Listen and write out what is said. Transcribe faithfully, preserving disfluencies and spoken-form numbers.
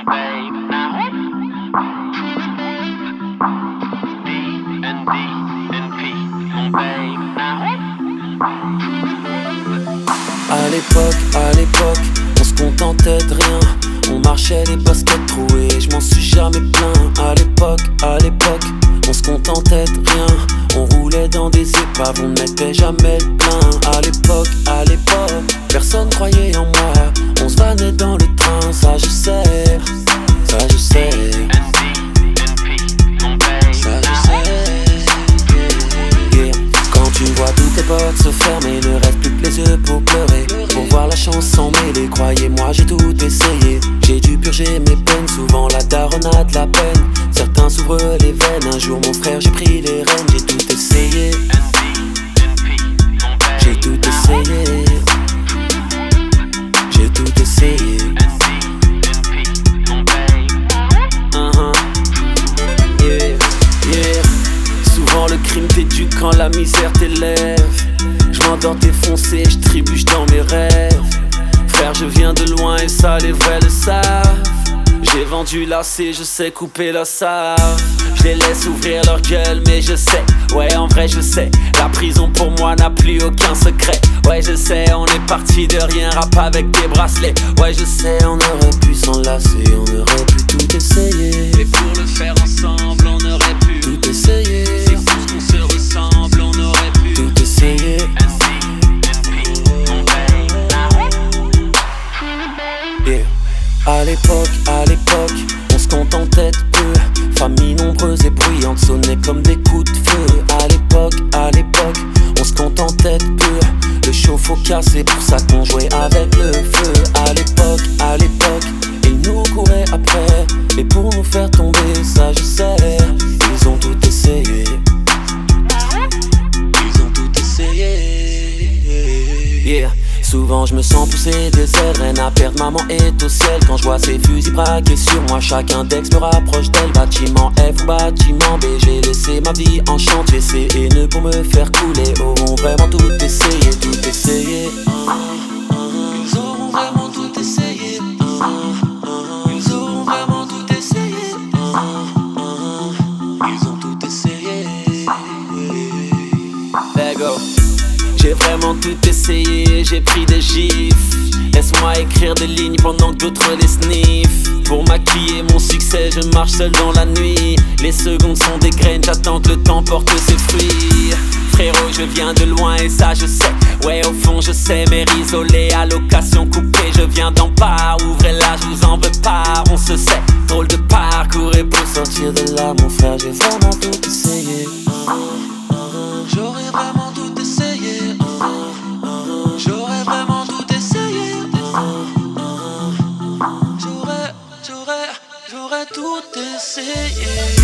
babe. Now D and D and P, mon babe. Now À l'époque, à l'époque, on se contentait de rien. On marchait les baskets trouées, je m'en suis jamais plaint. À l'époque, à l'époque, on se contentait de rien. On roulait dans des épaves, on ne mettait jamais le plein. À l'époque, à l'époque, personne croyait en moi. On se vannait dans le train, ça je sais, ça je sais. Ça je sais. Yeah. Quand tu vois tous tes portes se fermer, ne reste plus que les yeux pour pleurer. Pour voir la chance s'en mêler, croyez-moi j'ai tout essayé. J'ai dû purger mes peines, souvent la daronne a de la peine. Certains s'ouvrent les veines, un jour mon frère j'ai pris les rênes. J'ai tout essayé, j'ai tout essayé, j'ai tout essayé. Uh-huh. Yeah, yeah. Souvent le crime t'éduque quand la misère t'élève. Je m'endors défoncé, je trébuche dans mes rêves. Frère, je viens de loin et ça les vrais le savent. J'ai vendu lacet, je sais couper la save. Je les laisse ouvrir leur gueule, mais je sais, ouais en vrai je sais. La prison pour moi n'a plus aucun secret. Ouais je sais, on est parti de rien, rap avec des bracelets. Ouais je sais, on aurait pu s'enlacer, on aurait pu tout essayer. Et pour le faire ensemble, on aurait pu tout essayer. C'est fou ce qu'on se ressemble, on aurait pu tout essayer. Yeah. À l'époque, à l'époque, on se contentait de peu. Famille nombreuse et bruyante sonnaient comme des coups de feu. À l'époque, à l'époque, on se contentait de peu. Le chauffe-eau cassé, pour ça qu'on jouait avec le feu. À l'époque, à l'époque, ils nous couraient après. Et pour nous faire tomber, ça je sais, ils ont tout essayé. Ils ont tout essayé. Yeah. Souvent je me sens pousser des ailes, reine à perdre, maman est au ciel. Quand je vois ces fusils braqués sur moi, chaque index me rapproche d'elle. Bâtiment F ou bâtiment B, j'ai laissé ma vie en chantier. Ces haineux pour me faire couler auront vraiment tout essayé, tout essayé. Ils auront vraiment tout essayé. Ils auront vraiment tout essayé. Ils ont tout essayé. Let go. J'ai vraiment tout essayé, j'ai pris des gifs. Laisse-moi écrire des lignes pendant que d'autres les sniffent. Pour maquiller mon succès, je marche seul dans la nuit. Les secondes sont des graines, j'attends que le temps porte ses fruits. Frérot, je viens de loin et ça je sais. Ouais, au fond je sais, mère isolée, allocation coupée. Je viens d'en part, ouvrez-la, je vous en veux pas. On se sait, drôle de parcours. Et pour sortir de là, mon frère, j'ai vraiment tout essayé. J'aurais vraiment tout essayé. J'aurais vraiment tout essayé. J'aurais, j'aurais, j'aurais tout essayé.